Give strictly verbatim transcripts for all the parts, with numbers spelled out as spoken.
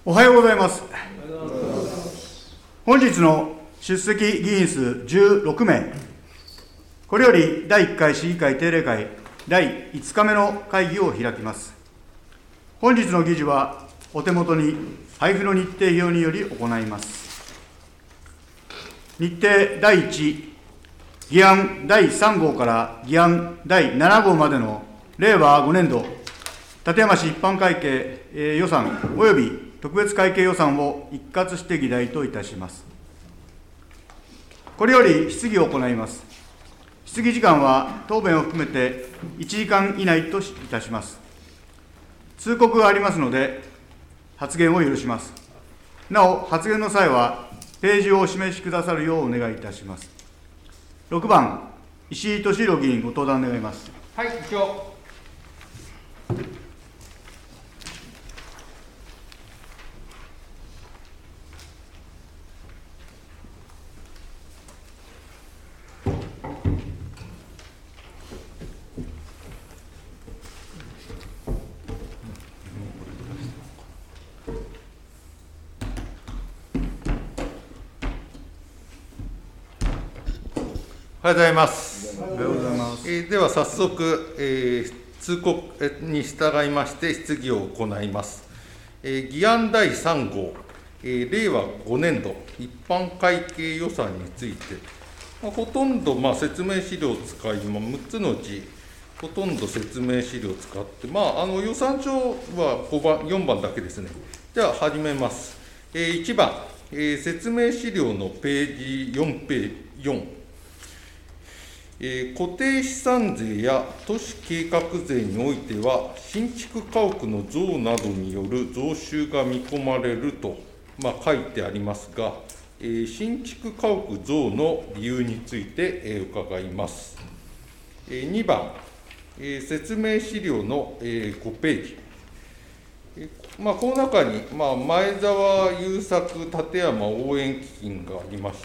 おはようございます。本日の出席議員数じゅうろくめい、これよりだいいっかい市議会定例会だいいつかめの会議を開きます。本日の議事はお手元に配布の日程表により行います。日程だいいち、議案だいさんごうから議案だいななごうまでのれいわごねんど館山市一般会計予算及び特別会計予算を一括して議題といたします。これより質疑を行います。質疑時間は答弁を含めていちじかん以内といたします。通告がありますので発言を許します。なお、発言の際はページをお示しくださるようお願いいたします。ろくばん、石井俊宏議員、ご登壇願います。 はい、議長。おはようございます。 おはようございます。 えー、では早速、えー、通告に従いまして質疑を行います。えー、議案だいさんごう、えー、れいわごねんど一般会計予算について、まあ、ほとんど、まあ、説明資料を使い、まあ、むっつのうちほとんど説明資料を使って、まあ、あの予算書はごばん、よんばんだけですね。では始めます。えー、いちばん、えー、説明資料のページよんページよん。えー、固定資産税や都市計画税においては、新築家屋の増などによる増収が見込まれると、まあ、書いてありますが、えー、新築家屋増の理由について、えー、伺います。えー、にばん、えー、説明資料の、えー、ごページ。えーまあ、この中に、まあ、前澤友作館山応援基金がありまして、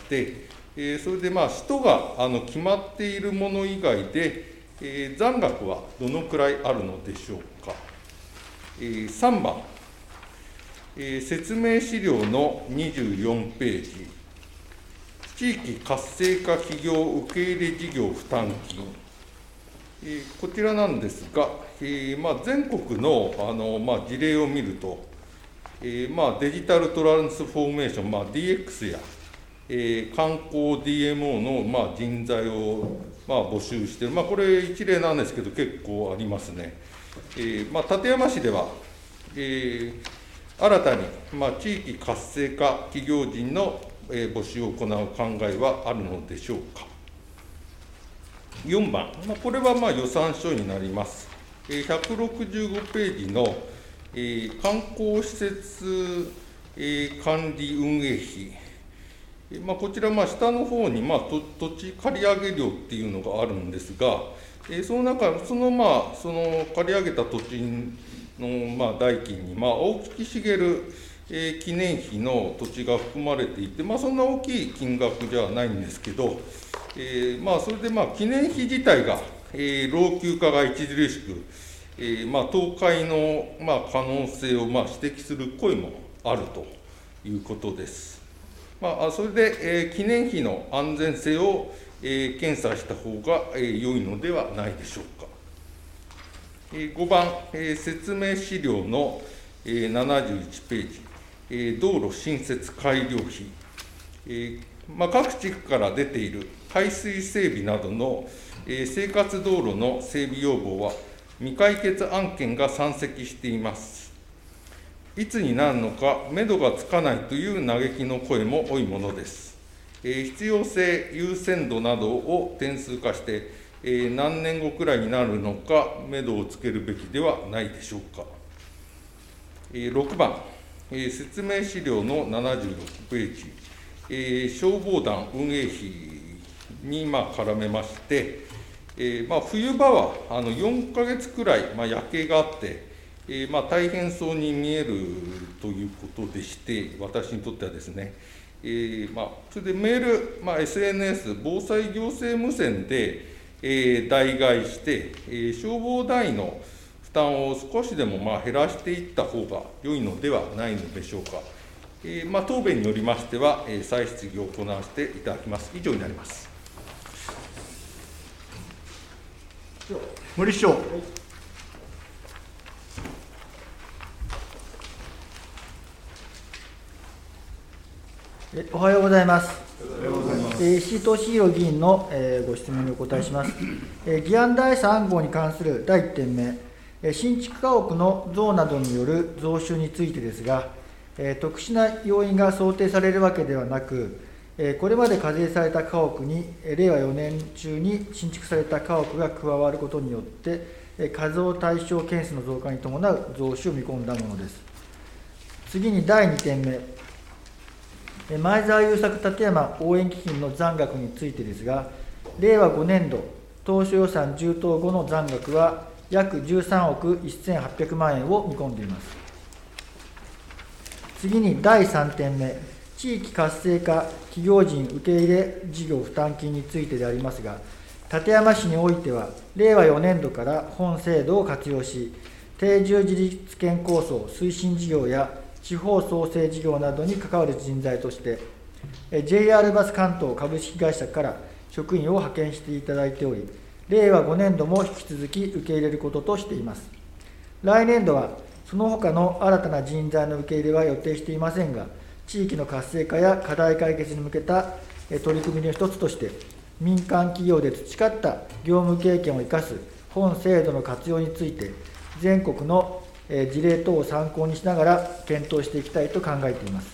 えー、それでまあ使途があの決まっているもの以外で、えー、残額はどのくらいあるのでしょうか。えー、さんばん、えー、説明資料のにじゅうよんページ、地域活性化企業受け入れ事業負担金、えー、こちらなんですが、えーまあ、全国の、あの、まあ、事例を見ると、えーまあ、デジタルトランスフォーメーション、まあ、ディーエックス やえー、観光 ディーエムオー の、まあ、人材を、まあ、募集している、まあ、これ一例なんですけど、結構ありますね。えーまあ、館山市では、えー、新たに、まあ、地域活性化企業人の、えー、募集を行う考えはあるのでしょうか。よんばん、まあ、これはまあ予算書になります。えー、ひゃくろくじゅうごページの、えー、観光施設、えー、管理運営費。まあ、こちら、下の方に、まあ、土地借り上げ料っていうのがあるんですが、えー、その中、その、まあ、その借り上げた土地の、まあ、代金に、まあ、大月茂、えー、記念碑の土地が含まれていて、まあ、そんな大きい金額じゃないんですけど、えーまあ、それで、まあ、記念碑自体が、えー、老朽化が著しく、えーまあ、倒壊の、まあ、可能性を、まあ、指摘する声もあるということです。まあ、それで、えー、記念碑の安全性を、えー、検査した方が、えー、良いのではないでしょうか。えー、ごばん、えー、説明資料の、えー、ななじゅういちページ、えー、道路新設改良費、えーまあ、各地区から出ている排水整備などの、えー、生活道路の整備要望は、未解決案件が山積しています。いつになるのか、めどがつかないという嘆きの声も多いものです。えー、必要性、優先度などを点数化して、えー、何年後くらいになるのか、めどをつけるべきではないでしょうか。えー、ろくばん、えー、説明資料のななじゅうろくページ、えー、消防団運営費に、まあ、絡めまして、えーまあ、冬場はあのよんかげつくらい、まあ、夜景があって、えーまあ、大変そうに見えるということでして、私にとってはですね、えーまあ、それでメール、まあ、エスエヌエス、防災行政無線で、えー、代替して、えー、消防団員の負担を少しでもまあ減らしていった方が良いのではないのでしょうか。えーまあ、答弁によりましては、えー、再質疑を行わせていただきます。以上になります。 森市長。はい、 おはようございます。石井俊宏議員のご質問にお答えします。議案だいさん号に関するだいいってんめ、新築家屋の増などによる増収についてですが、特殊な要因が想定されるわけではなく、これまで課税された家屋に、れいわよねん中に新築された家屋が加わることによって、課税対象件数の増加に伴う増収を見込んだものです。次にだいにてんめ、前澤友作立山応援基金の残額についてですが、れいわごねんど当初予算充当後の残額は約じゅうさんおくせんはっぴゃくまんえんを見込んでいます。次にだいさんてんめ、地域活性化企業人受け入れ事業負担金についてでありますが、館山市においては、れいわよねんどから本制度を活用し、定住自立権構想推進事業や地方創生事業などに関わる人材として、ジェイアール バス関東株式会社から職員を派遣していただいており、れいわごねんども引き続き受け入れることとしています。来年度は、その他の新たな人材の受け入れは予定していませんが、地域の活性化や課題解決に向けた取り組みの一つとして、民間企業で培った業務経験を生かす本制度の活用について、全国の事例等を参考にしながら検討していきたいと考えています。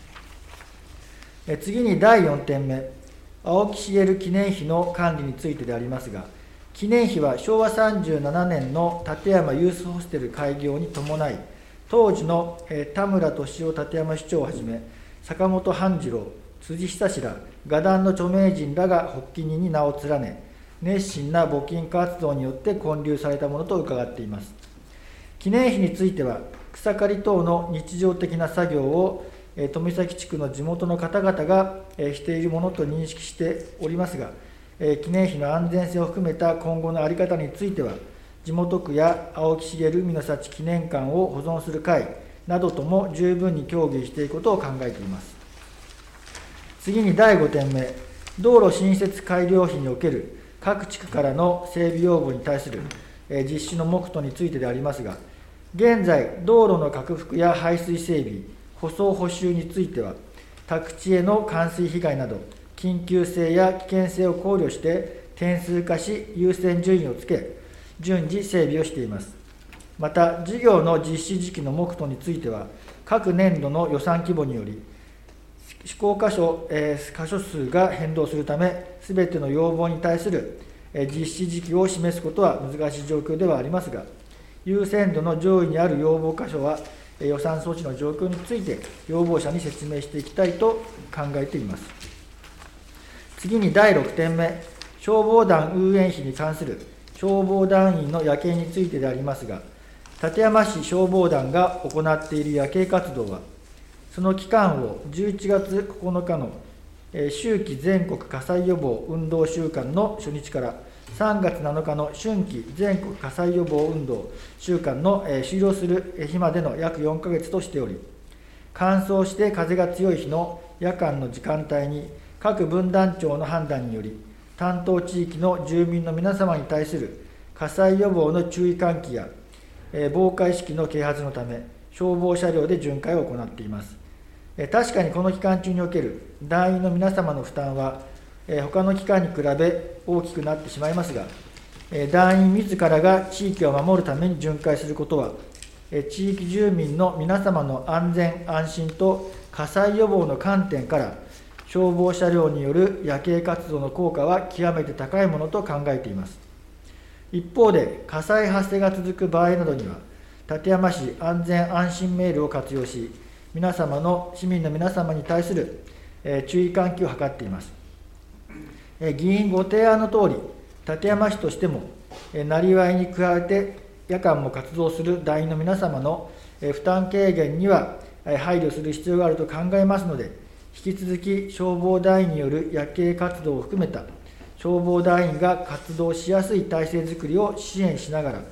次にだいよんてんめ、青木茂記念碑の管理についてでありますが、記念碑はしょうわさんじゅうななねんの館山ユースホステル開業に伴い、当時の田村俊夫館山市長をはじめ、坂本半次郎、辻久氏ら、画壇の著名人らが発起人に名を連ね、熱心な募金活動によって建立されたものと伺っています。記念碑については、草刈り等の日常的な作業を富崎地区の地元の方々がしているものと認識しておりますが、記念碑の安全性を含めた今後の在り方については、地元区や青木茂海の幸記念館を保存する会などとも十分に協議していくことを考えています。次にだいごてんめ、道路新設改良費における各地区からの整備要望に対する実施の目途についてでありますが、現在、道路の拡幅や排水整備、舗装補修については、宅地への冠水被害など、緊急性や危険性を考慮して、点数化し、優先順位をつけ、順次整備をしています。また、事業の実施時期の目途については、各年度の予算規模により、施行箇所、えー、箇所数が変動するため、すべての要望に対する実施時期を示すことは難しい状況ではありますが、優先度の上位にある要望箇所は、予算措置の状況について、要望者に説明していきたいと考えています。次にだいろくてんめ、消防団運営費に関する消防団員の夜景についてでありますが、館山市消防団が行っている夜景活動は、その期間をじゅういちがつここのかの秋季全国火災予防運動週間の初日からさんがつなのかの春季全国火災予防運動週間の終了する日までの約よんかげつとしており、乾燥して風が強い日の夜間の時間帯に各分団長の判断により、担当地域の住民の皆様に対する火災予防の注意喚起や防火意識の啓発のため、消防車両で巡回を行っています。確かにこの期間中における団員の皆様の負担は、他の期間に比べ大きくなってしまいますが、団員自らが地域を守るために巡回することは、地域住民の皆様の安全・安心と火災予防の観点から、消防車両による夜景活動の効果は極めて高いものと考えています。一方で、火災発生が続く場合などには、館山市安全安心メールを活用し、皆様の、市民の皆様に対する、えー、注意喚起を図っています。えー、議員ご提案のとおり、館山市としても、えー、なりわいに加えて夜間も活動する団員の皆様の、えー、負担軽減には、えー、配慮する必要があると考えますので、引き続き消防団員による夜景活動を含めた消防団員が活動しやすい体制づくりを支援しながら、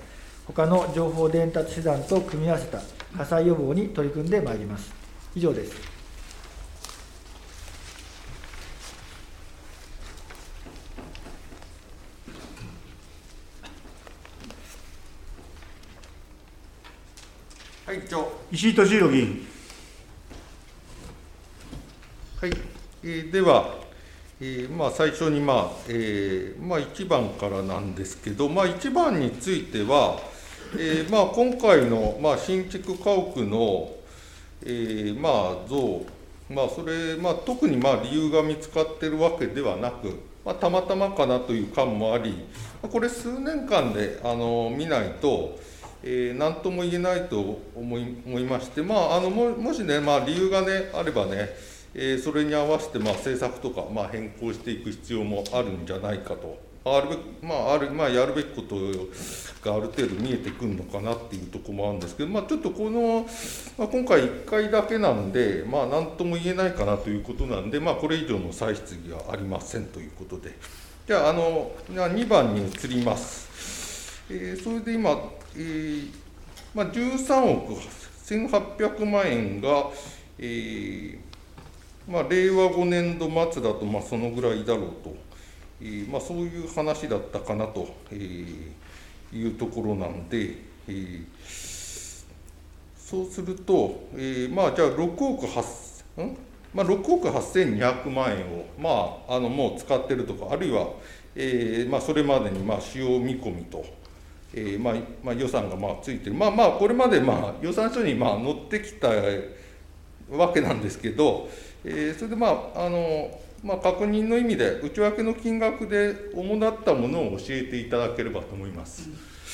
他の情報伝達手段と組み合わせた火災予防に取り組んでまいります。以上です。 はい、以上。 石井俊宏議員。 はい、えー、では、えーまあ、最初に、まあえーまあ、いちばんからなんですけど、まあ、いちばんについては、えーまあ、今回の、まあ、新築家屋の、えーまあ、増、まあ、それ、まあ、特に、まあ、理由が見つかっているわけではなく、まあ、たまたまかなという感もあり、これ、数年間であの見ないと、えー、なんとも言えないと思い思いまして、まあ、あの も, もしね、まあ、理由が、ね、あればね、えー、それに合わせて、まあ、政策とか、まあ、変更していく必要もあるんじゃないかと、あるべき、まああるまあ、やるべきことがある程度見えてくるのかなっていうところもあるんですけど、まあ、ちょっとこの、まあ、今回いっかいだけなんで、まあ、なんとも言えないかなということなんで、まあ、これ以上の再質疑はありませんということで、じゃあ、あのにばんに移ります。えー、それで今、えーまあ、じゅうさんおくせんはっぴゃくまんえんが、えーまあ、令和ごねんど末だと、まあ、そのぐらいだろうと、えーまあ、そういう話だったかなと、えー、いうところなんで、えー、そうすると、えー、まあ、じゃあろくおくはっせん、んまあ、ろくおくはっせんにひゃくまんえんを、まあ、あのもう使ってるとか、あるいは、えーまあ、それまでにまあ使用見込みと、えーまあまあ、予算がまあついてる、まあまあ、これまでまあ予算書にまあ載ってきたわけなんですけど、えー、それでまあ、あの、まあ、確認の意味で、内訳の金額で主だったものを教えていただければと思います。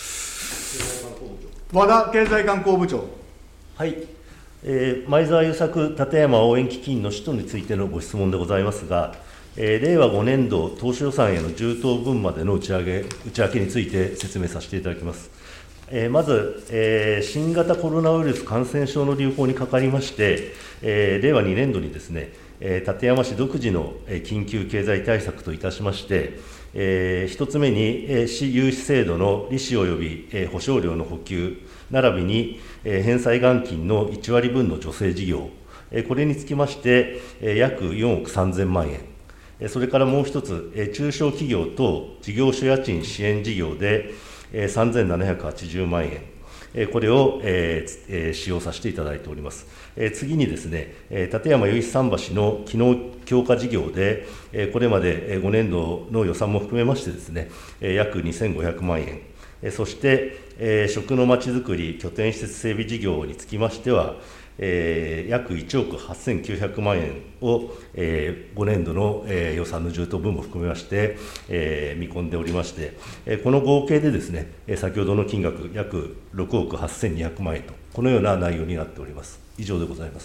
和田経済観光部長。 はい、えー、前澤友作立山応援基金の使途についてのご質問でございますが、えー、令和ごねんど当初予算への充当分までの内訳内訳について説明させていただきます。えー、まず、えー、新型コロナウイルス感染症の流行にかかりまして、えー、令和にねんどにですね、えー、館山市独自の緊急経済対策といたしまして、えー、ひとつめに、えー、市融資制度の利子及び、えー、保証料の補給、並びに、えー、返済元金のいちわりぶんの助成事業、えー、これにつきまして、えー、約よんおくさんぜんまんえん、えー、それからもう一つ、えー、中小企業等事業所家賃支援事業で、えー、さんぜんななひゃくはちじゅうまんえん、えー、これを、えーえー、使用させていただいております。えー、次にですね、えー、館山由比桟橋の機能強化事業で、えー、これまでごねんどの予算も含めましてですね、えー、約にせんごひゃくまんえん、えー、そして、えー、食のまちづくり拠点施設整備事業につきましては、えー、約いちおくはっせんきゅうひゃくまんえんを、えー、ごねんどの、えー、予算の充当分も含めまして、えー、見込んでおりまして、えー、この合計でですね、先ほどの金額約ろくおくはっせんにひゃくまんえんと、このような内容になっております。以上でございます。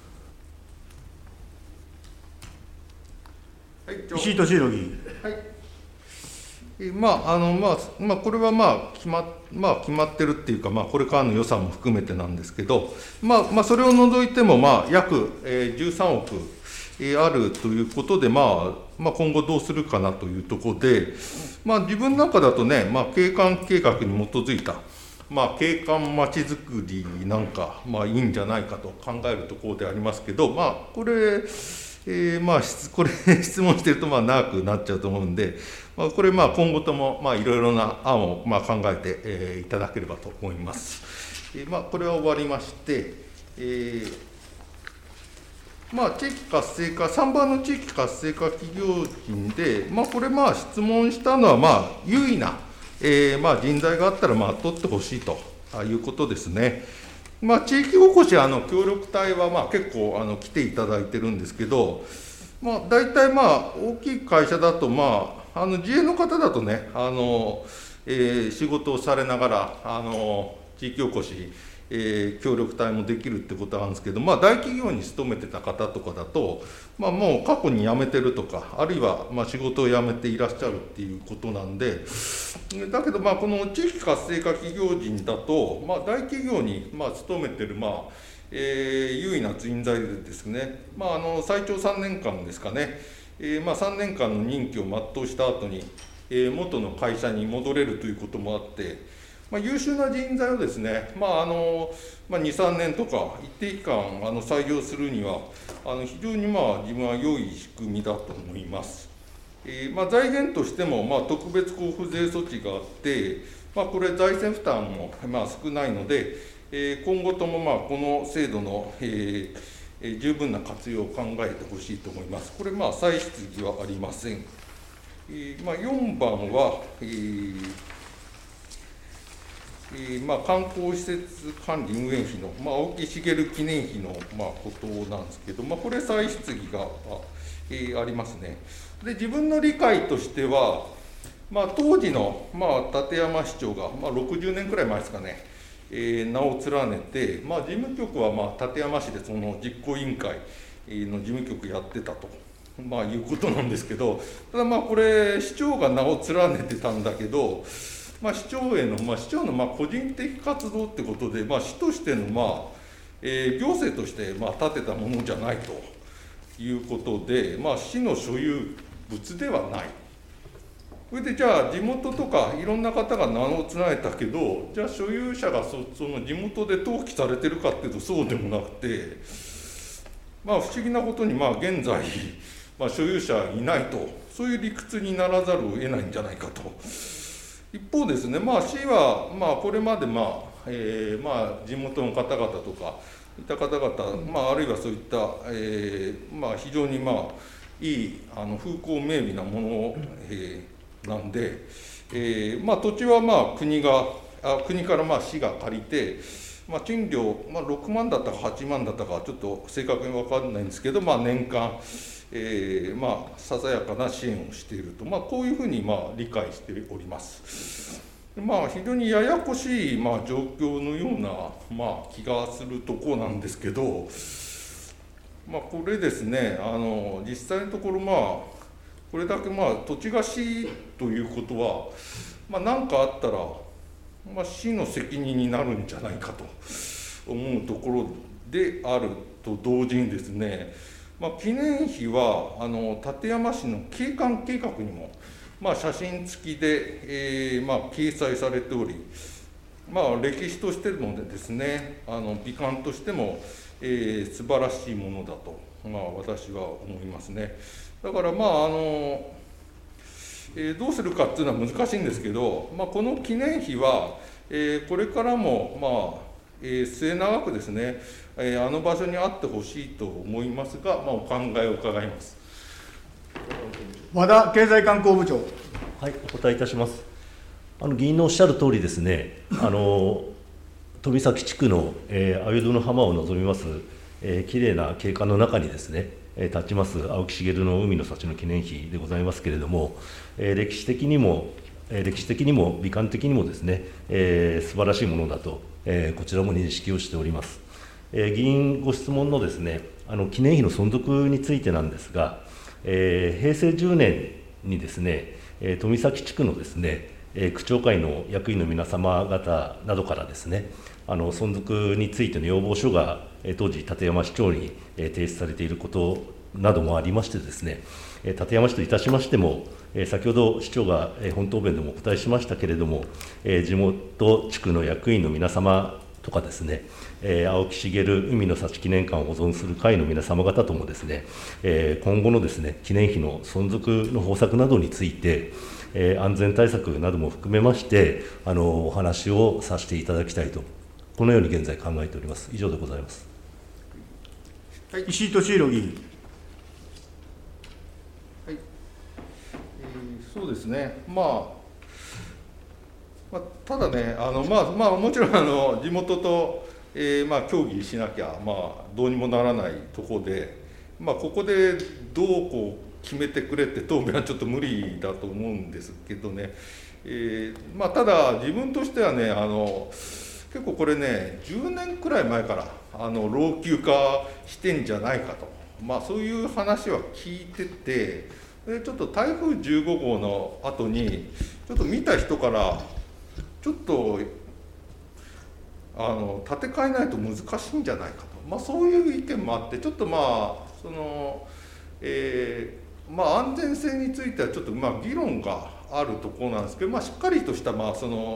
はい、 石井俊宏議員。 はい、えまああのまあまあ、これは、まあ決ままあ、決まってるっていうか、まあ、これからの予算も含めてなんですけど、まあまあ、それを除いても、まあ、約、えー、じゅうさんおく、えー、あるということで、まあまあ、今後どうするかなというところで、まあ、自分の中だとね、まあ、景観計画に基づいた、まあ、景観まちづくりなんか、まあ、いいんじゃないかと考えるところでありますけど、まあ、これ、えー、まあこれ質問してるとまあ長くなっちゃうと思うんで、まあ、これまあ今後ともまあいろいろな案をまあ考えて、えー、いただければと思います。えー、まあこれは終わりまして、えー、まあ地域活性化、さんばんの地域活性化企業人で、まあ、これまあ質問したのはまあ有意な、えー、まあ人材があったらまあ取ってほしいということですね。まあ、地域おこしあの協力隊はまあ結構あの来ていただいてるんですけど、まあ、大体まあ大きい会社だと、まあ、あの自営の方だとね、あの、えー、仕事をされながらあの地域おこし、えー、協力隊もできるってことなんですけど、まあ、大企業に勤めてた方とかだと、まあ、もう過去に辞めてるとか、あるいはまあ仕事を辞めていらっしゃるっていうことなんで、だけど、まあこの地域活性化企業人だと、まあ、大企業にまあ勤めてる、まあえー、優位な人材でですね、まあ、あの最長さんねんかんですかね、えーまあ、さんねんかんの任期を全うした後に、えー、元の会社に戻れるということもあって、 まあ、優秀な人材をですね、まああのまあ、に、さんねんとか一定期間あの採用するには、あの非常にまあ自分は良い仕組みだと思います。えーまあ、財源としてもまあ特別交付税措置があって、まあ、これ、財政負担もまあ少ないので、えー、今後ともまあこの制度の、えー、十分な活用を考えてほしいと思います。これ、まあ、再質疑はありません。えーまあ、よんばんは、えーえーまあ、観光施設管理運営費の、まあ、青木茂記念碑の、まあ、ことなんですけど、まあ、これ、再質疑が、えー、ありますね。で、自分の理解としては、まあ、当時の、まあ、立山市長が、まあ、ろくじゅうねんくらい前ですかね、えー、名を連ねて、まあ、事務局は、まあ、立山市でその実行委員会の事務局やってたと、まあ、いうことなんですけど、ただまあこれ、市長が名を連ねてたんだけど、まあ、市長への、まあ、市長のまあ個人的活動ってことで、まあ、市としての、まあえー、行政としてまあ建てたものじゃないということで、まあ、市の所有物ではない。それでじゃあ、地元とかいろんな方が名を連ねたけど、じゃあ、所有者が そ, その地元で登記されてるかっていうと、そうでもなくて、まあ、不思議なことに、まあ、現在、まあ、所有者いないと、そういう理屈にならざるを得ないんじゃないかと。一方ですね、まあ、市は、まあ、これまで、まあえーまあ、地元の方々とか、いった方々、まあ、あるいはそういった、えーまあ、非常に、まあ、いいあの風光明媚なものを、えー、なんで、えーまあ、土地は、まあ、国があ国からまあ市が借りて、まあ、賃料、まあ、ろくまんだったかはちまんだったか、ちょっと正確に分からないんですけど、まあ、年間、えーまあ、ささやかな支援をしていると、まあ、こういうふうにまあ理解しております。まあ、非常にややこしいまあ状況のようなまあ気がするところなんですけど、まあ、これですね、あの実際のところ、まあ、これだけまあ土地が市ということは、まあ、何かあったら、まあ、市の責任になるんじゃないかと思うところであると同時にですね、まあ、記念碑はあの館山市の景観計画にも、まあ、写真付きで、えーまあ、掲載されており、まあ、歴史としてもですね、あの美観としても、えー、素晴らしいものだと、まあ、私は思いますね。だから、まああのえー、どうするかっていうのは難しいんですけど、まあ、この記念碑は、えー、これからも、まあえー、末永くですね、えー、あの場所にあってほしいと思いますが、まあ、お考えを伺います。 和田経済観光部長。 はい、お答えいたします。あの議員のおっしゃる通りですね、あの富崎地区の、えー、鮎戸の浜を望みます、えー、きれいな景観の中にですね、えー、立ちます青木茂の海の幸の記念碑でございますけれども、えー、歴史的にも、えー、歴史的にも美観的にもですね、えー、素晴らしいものだと、えー、こちらも認識をしております。えー、議員ご質問のですね、あの記念碑の存続についてなんですが、えー、平成じゅうねんにですね、えー、富崎地区のですね、えー、区長会の役員の皆様方などからですね、あの存続についての要望書が、えー、当時館山市長に、えー、提出されていることなどもありましてですね、えー、館山市といたしましても、えー、先ほど市長が、えー、本答弁でもお答えしましたけれども、えー、地元地区の役員の皆様とかですね、えー、青木茂海の幸記念館を保存する会の皆様方ともですね、えー、今後のですね、記念碑の存続の方策などについて、えー、安全対策なども含めまして、あのお話をさせていただきたいと、このように現在考えております。以上でございます。 はい、石井俊宏議員。 はい、えー、そうですね、まあまあ、ただね、あのまあまあ、もちろんあの地元と、えーまあ、協議しなきゃ、まあ、どうにもならないところで、まあ、ここでどうこう決めてくれって答弁はちょっと無理だと思うんですけどね、えーまあ、ただ、自分としてはね、あの結構これね、じゅうねんくらい前からあの老朽化してんじゃないかと、まあ、そういう話は聞いてて、でちょっと台風じゅうごごうの後に、ちょっと見た人から、ちょっとあの建て替えないと難しいんじゃないかと、まあ、そういう意見もあって、ちょっとまあその、えーまあ、安全性についてはちょっとまあ議論があるところなんですけど、まあ、しっかりとしたまあその、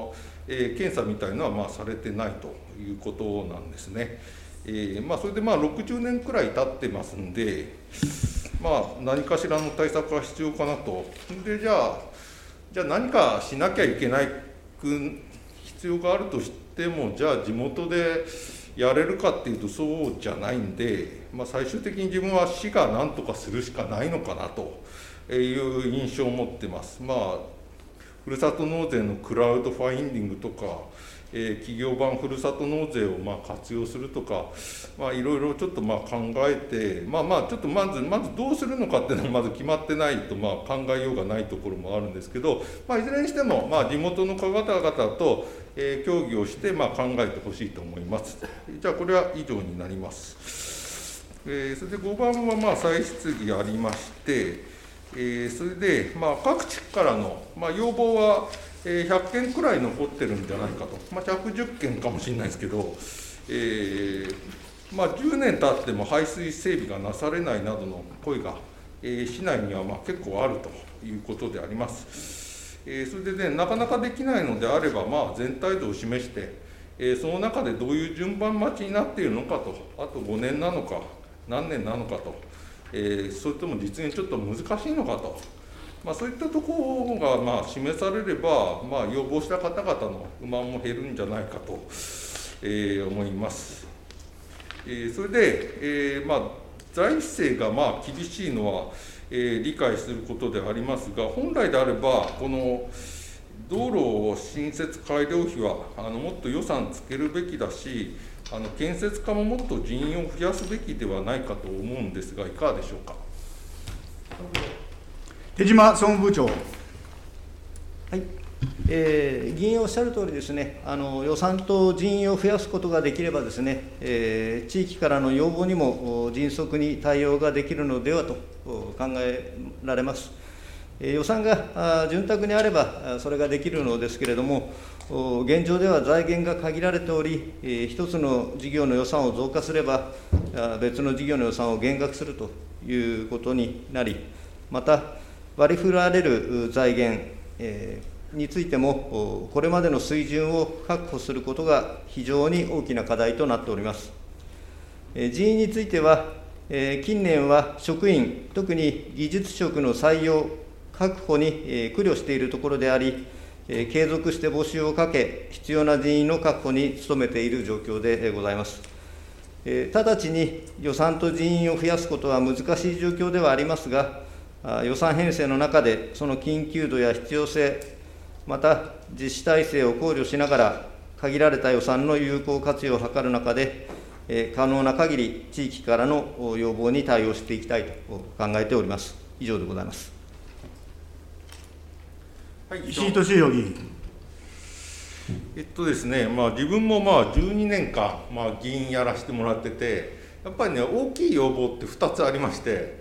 えー、検査みたいのはまあされてないということなんですね。えーまあ、それでまあろくじゅうねんくらい経ってますんで、まあ、何かしらの対策が必要かなと。でじゃあ、じゃあ何かしなきゃいけない必要があるとしても、じゃあ地元でやれるかっていうとそうじゃないんで、まあ、最終的に自分は市が何とかするしかないのかなという印象を持ってます。まあ、ふるさと納税のクラウドファインディングとか、えー、企業版ふるさと納税をまあ活用するとか、まあ、いろいろちょっとまあ考えて、まあまあちょっとまず、まずどうするのかっていうのはまず決まってないとまあ考えようがないところもあるんですけど、まあ、いずれにしてもまあ地元の方々と、えー、協議をしてまあ考えてほしいと思います。じゃあこれは以上になります。えー、それでごばんはまあ再質疑ありまして、えー、それでまあ各地区からのまあ要望はひゃっけんくらい残ってるんじゃないかと、まあ、ひゃくじゅっけんかもしれないですけど、えーまあ、じゅうねん経っても排水整備がなされないなどの声が、えー、市内にはまあ結構あるということであります。えー、それでね、なかなかできないのであれば、まあ、全体像を示して、えー、その中でどういう順番待ちになっているのかと、あとごねんなのか、何年なのかと、えー、それとも実現ちょっと難しいのかと。まあ、そういったところがまあ示されれば、まあ、要望した方々の不満も減るんじゃないかと、えー、思います。えー、それで、えーまあ、財政がまあ厳しいのは、えー、理解することでありますが、本来であれば、この道路新設改良費はあのもっと予算つけるべきだし、あの建設課ももっと人員を増やすべきではないかと思うんですが、いかがでしょうか。 手島総務部長。 はい、えー、議員おっしゃるとおりですね、あの予算と人員を増やすことができればですね、えー、地域からの要望にも迅速に対応ができるのではと考えられます。えー、予算が潤沢にあればそれができるのですけれども、現状では財源が限られており、えー、一つの事業の予算を増加すれば、別の事業の予算を減額するということになり、また、割り振られる財源についても、これまでの水準を確保することが非常に大きな課題となっております。人員については、近年は職員、特に技術職の採用、確保に苦慮しているところであり、継続して募集をかけ、必要な人員の確保に努めている状況でございます。直ちに予算と人員を増やすことは難しい状況ではありますが、予算編成の中で、その緊急度や必要性、また実施体制を考慮しながら、限られた予算の有効活用を図る中で、可能な限り地域からの要望に対応していきたいと考えております。以上でございます。 はい、石井俊宏議員。 えっとですね、まあ、自分もまあじゅうにねんかん、まあ、議員やらせてもらってて、やっぱりね、大きい要望ってふたつありまして、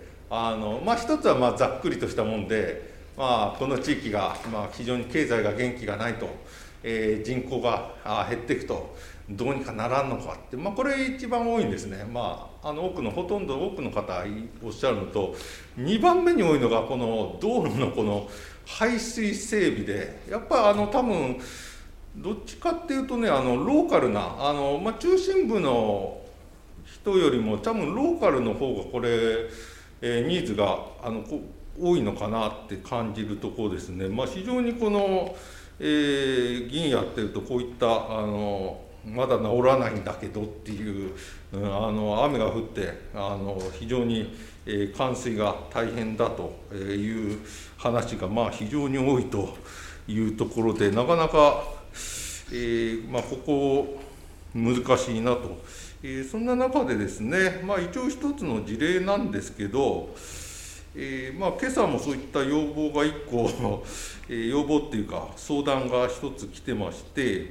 あのまあ、一つはまあざっくりとしたもんで、まあ、この地域がまあ非常に経済が元気がないと、えー、人口が減っていくと、どうにかならんのかって、まあ、これ一番多いんですね。まあ、あの多くのほとんど多くの方おっしゃるのと、にばんめに多いのがこの道路のこの排水整備で、やっぱりあの多分どっちかっていうとね、あのローカルなあの、まあ、中心部の人よりも多分ローカルの方がこれえー、ニーズがあのこ多いのかなって感じるところですね。まあ、非常にこの、えー、議員やってるとこういったあのまだ治らないんだけどっていう、うん、あの雨が降ってあの非常に、えー、冠水が大変だという話がまあ非常に多いというところで、なかなか、えーまあ、ここ難しいなと。えー、そんな中でですね、まあ、一応一つの事例なんですけど、えーまあ、今朝もそういった要望がいっこ、えー、要望っていうか相談が一つ来てまして、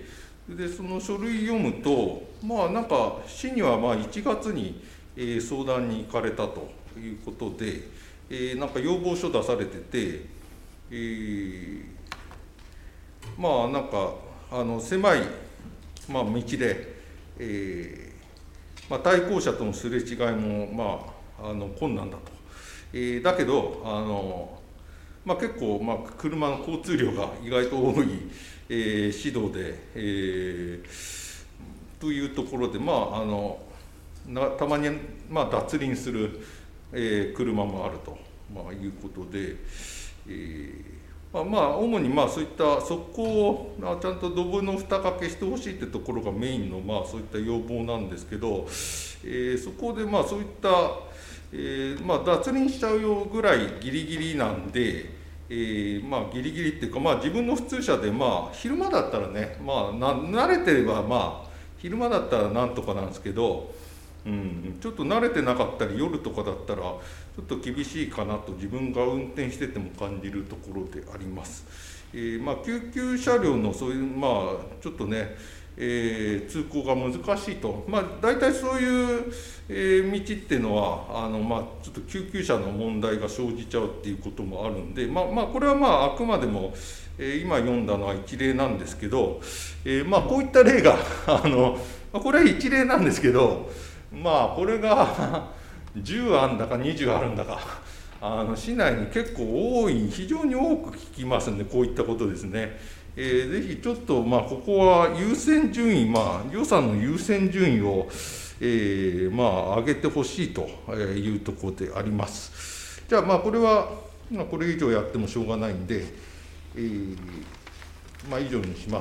でその書類読むと、まあなんか市にはまあいちがつに、えー、相談に行かれたということで、えー、なんか要望書出されてて、えー、まあなんかあの狭い、まあ、道で、えーまあ、対向車とのすれ違いも、まあ、あの困難だと、えー、だけどあの、まあ、結構、まあ、車の交通量が意外と多い、 えー、指導で、えー、というところで、まあ、あのなたまに、まあ、脱輪する、えー、車もあると、まあ、いうことで、えーまあ、まあ主にまあそういった側溝をちゃんとドブの蓋掛けしてほしいというところがメインのまあそういった要望なんですけど、えー、そこでまあそういった、えーまあ、脱輪しちゃうよぐらいギリギリなんで、えーまあ、ギリギリっていうか、まあ、自分の普通車でまあ昼間だったらね、まあ、な慣れてればまあ昼間だったらなんとかなんですけど、うん、ちょっと慣れてなかったり夜とかだったらちょっと厳しいかなと自分が運転してても感じるところであります。えーまあ、救急車両のそういう、まあ、ちょっとね、えー、通行が難しいと、まあ、大体そういう、えー、道っていうのはあの、まあ、ちょっと救急車の問題が生じちゃうっていうこともあるんで、まあまあ、これはまああくまでも、えー、今読んだのは一例なんですけど、えーまあ、こういった例があのこれは一例なんですけど、まあこれがじゅうあんだかにじゅうあるんだか、あの市内に結構多い、非常に多く聞きますんで、こういったことですね。えー、ぜひちょっと、まあ、ここは優先順位、まあ、予算の優先順位を、えーまあ、上げてほしいというところであります。じゃあ、まあ、これは、まあ、これ以上やってもしょうがないんで、えーまあ、以上にします。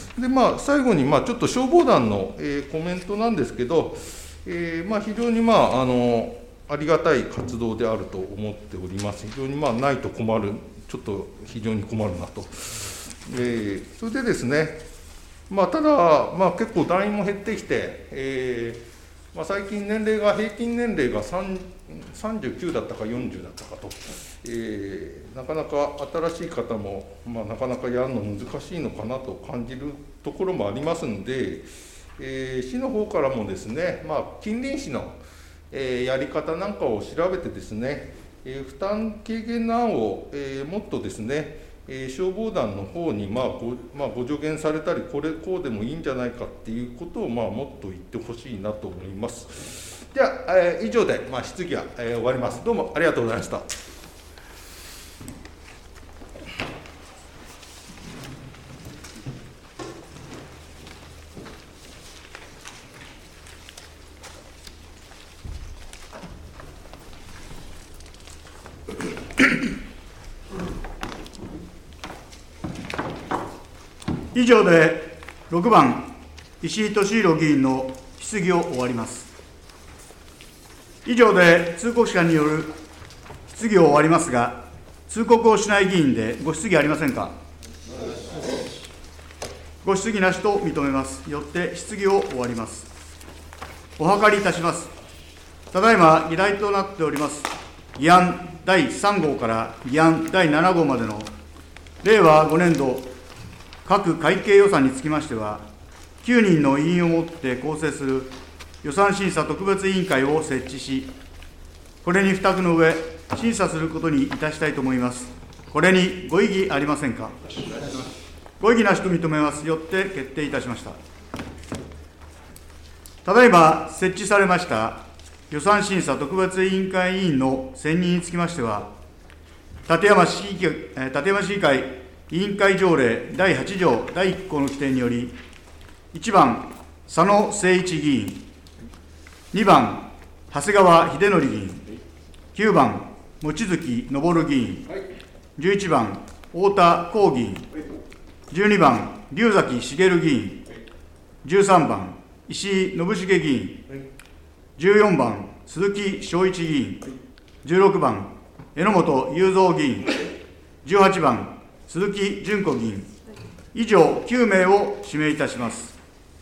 で、まあ、最後に、まあ、ちょっと消防団の、えー、コメントなんですけど、えーまあ、非常に、まあ、あのありがたい活動であると思っております。非常に、まあ、ないと困る、ちょっと非常に困るなと。えー、それでですね、まあ、ただ、まあ、結構団員も減ってきて、えーまあ、最近年齢が、平均年齢がさんじゅうきゅうだったかよんじゅうだったかと、えー、なかなか新しい方も、まあ、なかなかやるの難しいのかなと感じるところもありますんで、えー、市の方からもですね、まあ、近隣市の、えー、やり方なんかを調べてですね、えー、負担軽減の案を、えー、もっとですね、えー、消防団の方に、まあ ご, まあ、ご助言されたり、これ、こうでもいいんじゃないかっていうことを、まあ、もっと言ってほしいなと思います。では、えー、以上で、まあ、質疑は、えー、終わります。どうもありがとうございました。 以上でろくばん、石井俊宏議員の質疑を終わります。以上で通告者による質疑を終わりますが、通告をしない議員でご質疑ありませんか。ご質疑なしと認めます。よって質疑を終わります。お諮りいたします。ただいま議題となっております議案だいさん号から議案だいなな号までの令和ごねん度各会計予算につきましては、きゅうにんの委員をもって構成する予算審査特別委員会を設置し、これに付託の上、審査することにいたしたいと思います。これにご異議ありませんか。ご異議なしと認めます。よって決定いたしました。ただいま設置されました予算審査特別委員会委員の選任につきましては、館山市議会、館山市議会委員会条例だいはち条だいいっ項の規定により、いちばん、佐野誠一議員、にばん、長谷川秀則議員、きゅうばん、望月昇議員、じゅういちばん、太田光議員、じゅうにばん、龍崎茂議員、じゅうさんばん、石井信茂議員、じゅうよんばん、鈴木正一議員、じゅうろくばん、榎本雄三議員、じゅうはちばん、鈴木淳子議員、以上きゅうめいを指名いたします。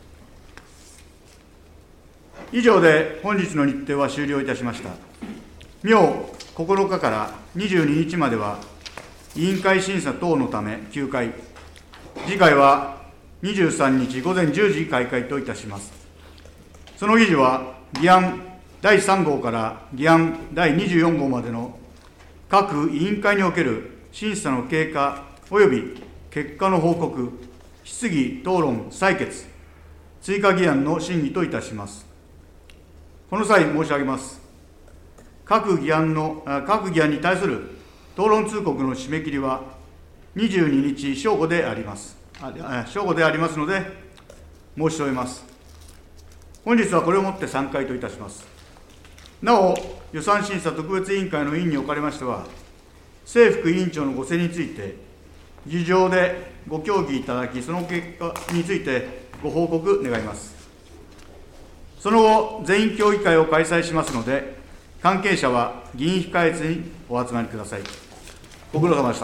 以上で本日の日程は終了いたしました。明ここのかからにじゅうににちまでは、委員会審査等のため休会、次回はにじゅうさんにちごぜんじゅうじ開会といたします。その議事は、議案だいさん号から議案だいにじゅうよん号までの各委員会における審査の経過および結果の報告、質疑、討論、採決、追加議案の審議といたします。この際申し上げます。各議案の、各議案に対する討論通告の締め切りはにじゅうににち正午であります。 あ正午でありますので、申し添えます。本日はこれをもって散会といたします。なお、予算審査特別委員会の委員におかれましては、政副委員長のご選について、議場でご協議いただき、その結果についてご報告願います。その後、全員協議会を開催しますので、関係者は議員控え室にお集まりください。ご苦労様でした。